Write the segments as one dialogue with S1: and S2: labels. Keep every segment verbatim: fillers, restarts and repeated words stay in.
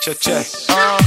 S1: Check, check. Uh,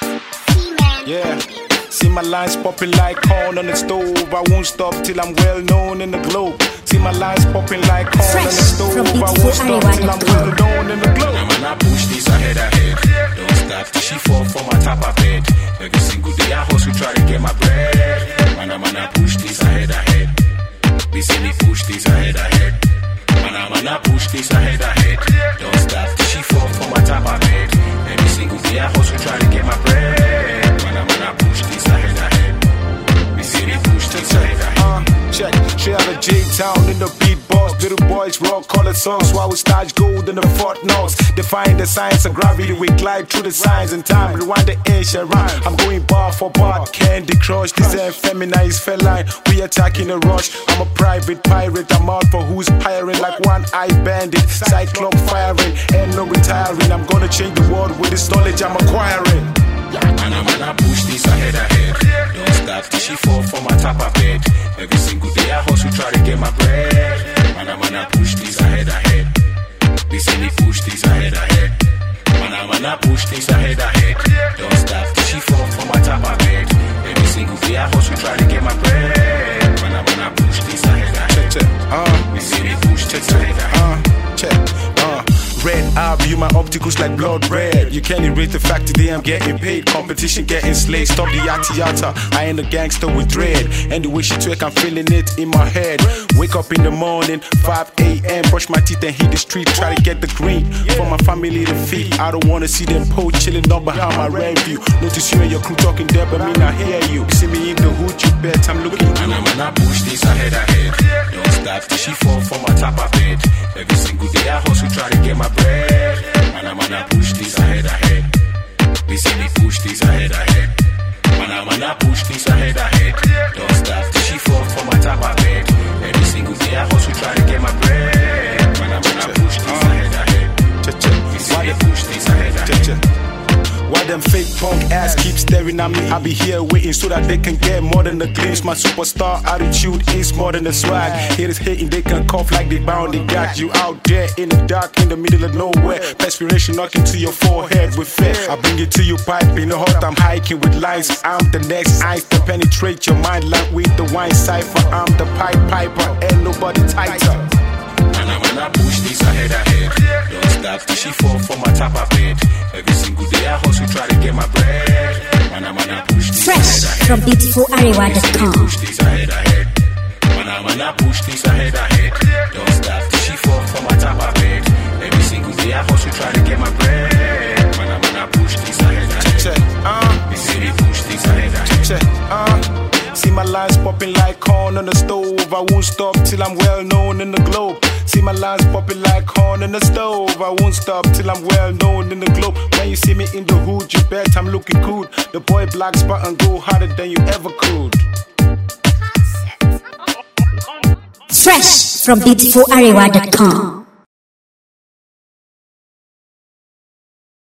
S1: yeah. See my lines popping like corn on the stove. I won't stop till I'm well known in the globe. See my lines popping like corn on the stove. I won't stop till I'm well known in the globe.
S2: Now man, I push this ahead, ahead. Don't stop till she fall for my top of bed. Every single day I hustle, try to get my bread. Man, I man, I push this ahead, ahead. We see me push this ahead, ahead. Man, I man, I push this ahead, ahead. Don't stop till she fall for my top of bed. Every single day I hustle, try to get my bread. Man, I man, I push this ahead, ahead. We see me push this ahead, ahead.
S1: Uh, check, straight out of J-Town in the beat boss. Little boys rock colored songs while we starch gold in the Fort Knox. Defying the science of gravity, we glide through the signs and time. Rewind the ancient rhyme. I'm going bar for bar. Candy Crush, this ain't feminized feline. We attacking the rush. I'm a private pirate. I'm out for who's hiring like one eye bandit. Cyclone firing, ain't no retiring. I'm gonna change the world with this knowledge I'm acquiring.
S2: Man, I man, I push this ahead, ahead. Don't stop till she fall for my top of bed. Every single day I hustle, try to get my bread. Man, I man, I push this ahead, ahead. They say me push this ahead, ahead. Man, I man, I push this ahead, ahead. Don't stop till she fall for my top of bed. Every single day I hustle, try to get my bread. Man, I man, I push this ahead, ahead.
S1: Check, check, uh,
S2: they say me push this ahead, ahead.
S1: Uh, check, uh. Red eye, view my opticals like blood red. You can't erase the fact today I'm getting paid. Competition getting slayed. Stop the yata yata. I ain't a gangster with dread. And the way she twerk, I'm feeling it in my head. Wake up in the morning, five a.m. Brush my teeth and hit the street. Try to get the green for my family to feed. I don't wanna see them po chilling up behind my rear view. Notice you and your crew talking there, but me not hear you. See me in the hood, you bet I'm looking.
S2: And I'm gonna push this ahead, ahead. Don't stop till she fall for my top of bed. Every single day I hustle, try to get my bread. Man, I'm gonna push this ahead, ahead. They say me push this ahead, ahead. Man, I'm gonna push this ahead, ahead. Don't stop till she fall for my top of bed. Every single day I hustle, try to get my bread. Man, I'm gonna push this ahead, ahead. They say me push this ahead, ahead.
S1: Why them fake punk ass keep staring at me? I be here waiting so that they can get more than a glimpse. My superstar attitude is more than a swag. Haters hating, they can cough like they bound. They got you out there in the dark, in the middle of nowhere. Perspiration knocking to your forehead with fear. I bring it to you piping hot. I'm hiking with lines. I'm the next ice to penetrate your mind like with the wine cipher. I'm the pipe piper, ain't nobody tighter.
S2: Man, I'm gonna push this ahead, ahead. Don't stop till she fall for my top of bed. Every single day I hustle, try to get my bread. Man, I'm gonna push this
S3: Fresh
S2: ahead, ahead.
S3: from beautiful arewa dot com.
S2: Push this ahead, ahead. Man, I'm gonna push this ahead, ahead. Don't stop till she fall for my top of bed. Every single day I hustle, try to get my bread. Man, I'm gonna push this ahead, ahead.
S1: Check, uh,
S2: they say me push this ahead, ahead.
S1: check, uh. See my lines popping like corn on the stove. I won't stop till I'm well known in the globe. See my lines popping like corn on the stove. I won't stop till I'm well known in the globe. When you see me in the hood, you bet I'm looking good. The boy black spot and go harder than you ever could.
S3: Fresh from beautiful arewa dot com.